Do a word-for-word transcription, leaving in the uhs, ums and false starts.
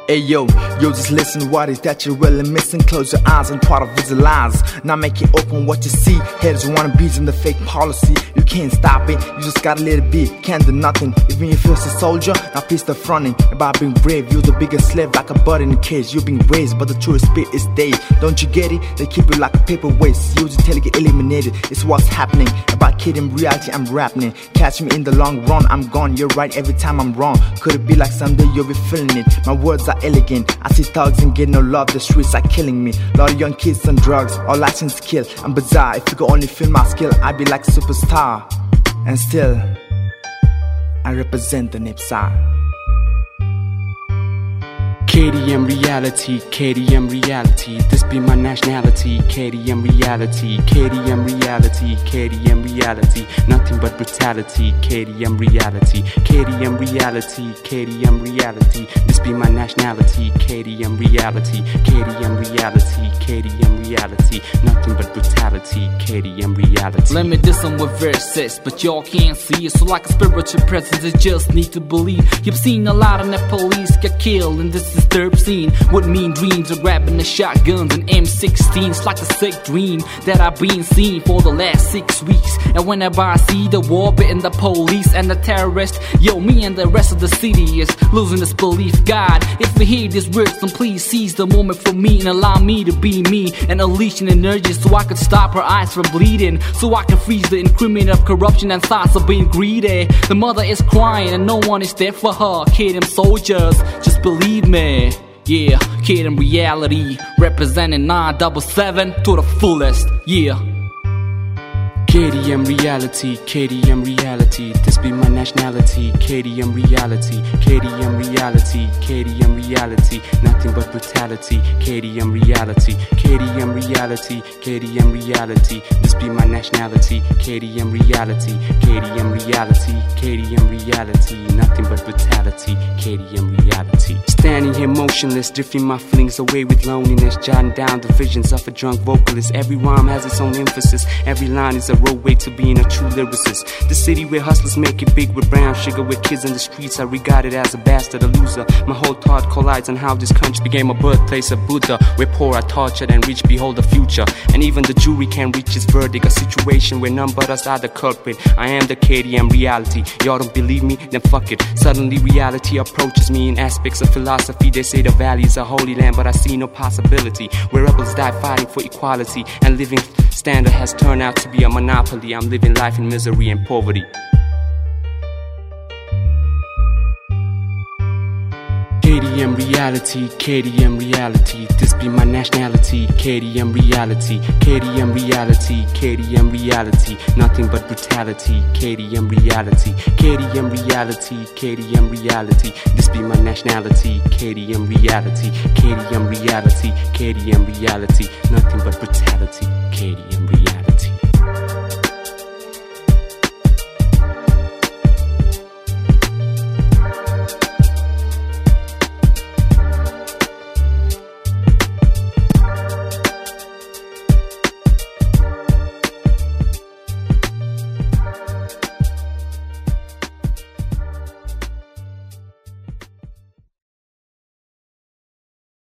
Hey yo, yo just listen, what is that you're really missing? Close your eyes and try to visualize. Now make it open what you see. Haters wanna be in the fake policy. You can't stop it, you just gotta let it be. Can't do nothing, even if you're a soldier. Now please stop fronting about being brave. You're the biggest slave like a bird in a cage. You're being raised, but the truth spit is dead. Don't you get it? They keep it like a paperweight. You just tell it get eliminated. It's what's happening. About kidding, reality I'm rapping. Catch me in the long run, I'm gone. You're right every time I'm wrong. Could it be like someday you'll be feeling it? My words are elegant. I see thugs and get no love. The streets are killing me. Lot of young kids on drugs, all license kill. I'm bizarre. If you could only feel my skill, I'd be like a superstar. And still, I represent the Nipsar. K D M reality, K D M reality, this be my nationality. K D M reality, K D M reality, K D M reality, nothing but brutality. K D M reality, K D M reality, K D M reality, this be my nationality. K D M reality, K D M reality, K D M reality, nothing but brutality. K D M reality. Let me do some with verses, but y'all can't see it. So like a spiritual presence, you just need to believe. You've seen a lot of the police get killed, and this is third scene with mean dreams of grabbing the shotguns and M sixteen. It's like a sick dream that I've been seeing for the last six weeks. And whenever I see the war between the police and the terrorists, yo, me and the rest of the city is losing this belief. God, if we hear these words, then please seize the moment for me and allow me to be me and unleash an energy so I could stop her eyes from bleeding, so I can freeze the incrimination of corruption and thoughts of being greedy. The mother is crying and no one is there for her. Kid, them soldiers, just believe me. Yeah, Kid in reality, representing nine double seven to the fullest, yeah. K D M reality, K D M reality, this be my nationality. K D M reality, K D M reality, K D M reality, nothing but brutality. K D M reality, K D M reality, K D M reality, this be my nationality. K D M reality, K D M reality, K D M reality, nothing but brutality. K D M reality. Standing here motionless, drifting my feelings away with loneliness, jotting down the visions of a drunk vocalist. Every rhyme has its own emphasis, every line is a roadway to being a true lyricist. The city where hustlers make it big with brown sugar, where kids in the streets are regarded as a bastard, a loser. My whole thought collides on how this country became a birthplace of Buddha, where poor are tortured and rich behold the future. And even the jury can't reach its verdict, a situation where none but us are the culprit. I am the K D M reality. Y'all don't believe me? Then fuck it. Suddenly reality approaches me in aspects of philosophy. They say the valley is a holy land, but I see no possibility. Where rebels die fighting for equality, and living standard has turned out to be a monopoly. I'm living life in misery and poverty. K D M reality, K D M reality, this be my nationality. K D M reality, K D M reality, K D M reality, nothing but brutality. K D M reality, K D M reality, K D M reality, this be my nationality. K D M reality, K D M reality, K D M reality, nothing but brutality. K D M reality.